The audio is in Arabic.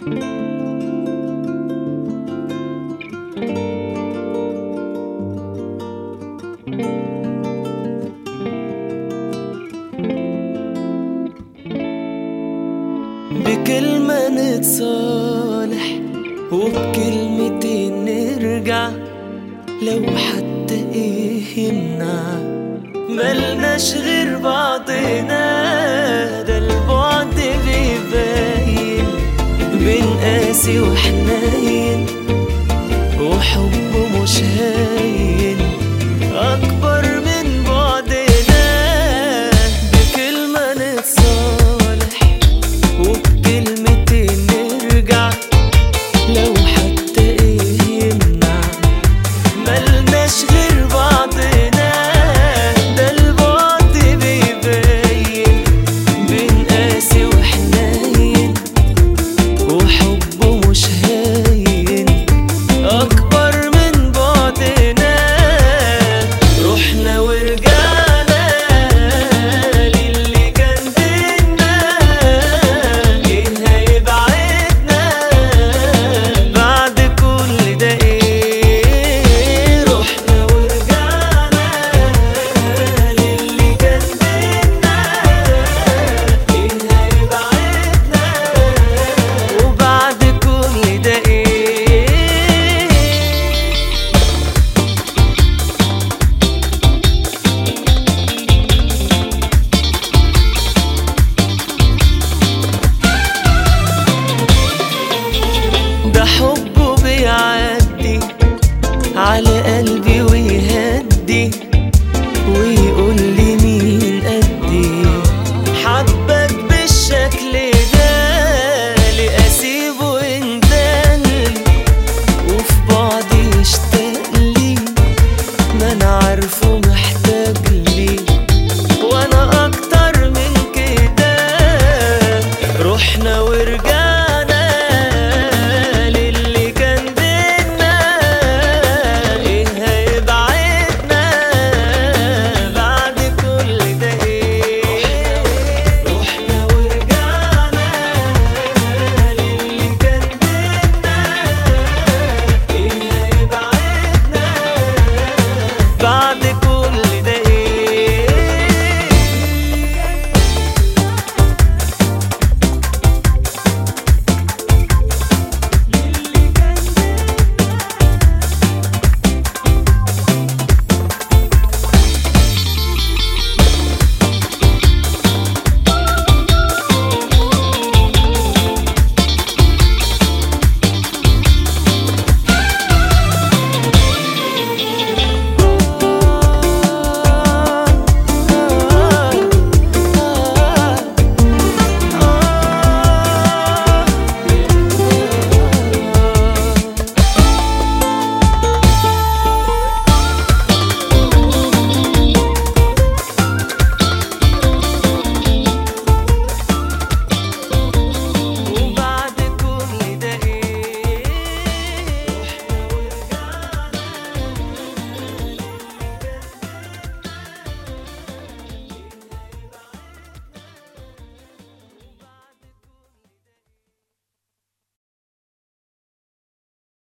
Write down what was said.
بكلمة نتصالح وبكلمتين نرجع، لو حتى ايه يمنع ملناش غير بعضنا. ده البعد بيبين بين قاسي وحنين، وحبه مش هاين أكبر من بعدنا. بكلمة نتصالح وبكلمتين نرجع، لو حتى ايه يمنع ملناش غير بعضنا. ده البعد بيبين بين قاسي وحنين، وحبه مش هاين أكبر من بعدنا. رحنا ورجعنا للي كان بينا، ايه هيبعدنا بعد كل ده؟ ايه رحنا ورجعنا للي كان بينا، ايه هيبعدنا وبعد كل ده؟ ايه ده حبه بيعدي على قلبي ويهدي، ويقول لي مين قدي حبك بالشكل ده. ليه اسيبه يندلي وفي بعضي يشتاق لي؟ ما انا عارفه محتاج لي وانا اكتر من كده. رحنا ورجعنا